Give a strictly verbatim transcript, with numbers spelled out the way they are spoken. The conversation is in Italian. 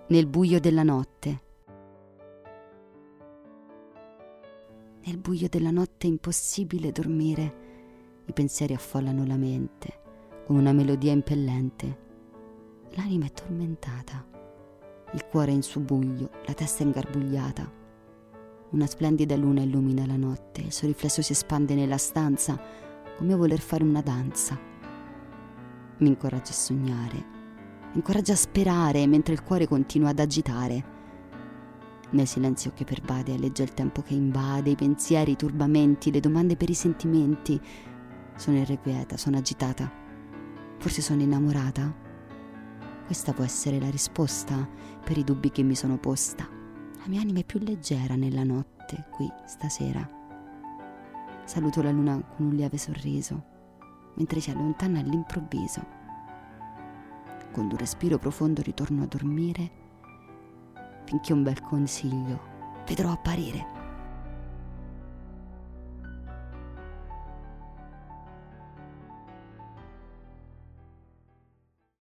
nel buio della notte. Nel buio della notte è impossibile dormire. I pensieri affollano la mente come una melodia impellente. L'anima è tormentata, il cuore è in subbuglio, la testa è ingarbugliata. Una splendida luna illumina la notte, il suo riflesso si espande nella stanza come a voler fare una danza. Mi incoraggia a sognare, mi incoraggia a sperare mentre il cuore continua ad agitare. Nel silenzio che pervade alleggia il tempo che invade, i pensieri, i turbamenti, le domande per i sentimenti. Sono irrequieta, sono agitata, forse sono innamorata? Questa può essere la risposta per i dubbi che mi sono posta. La mia anima è più leggera nella notte, qui, stasera. Saluto la luna con un lieve sorriso, mentre si allontana all'improvviso. Con un respiro profondo ritorno a dormire, finché un bel consiglio vedrò apparire.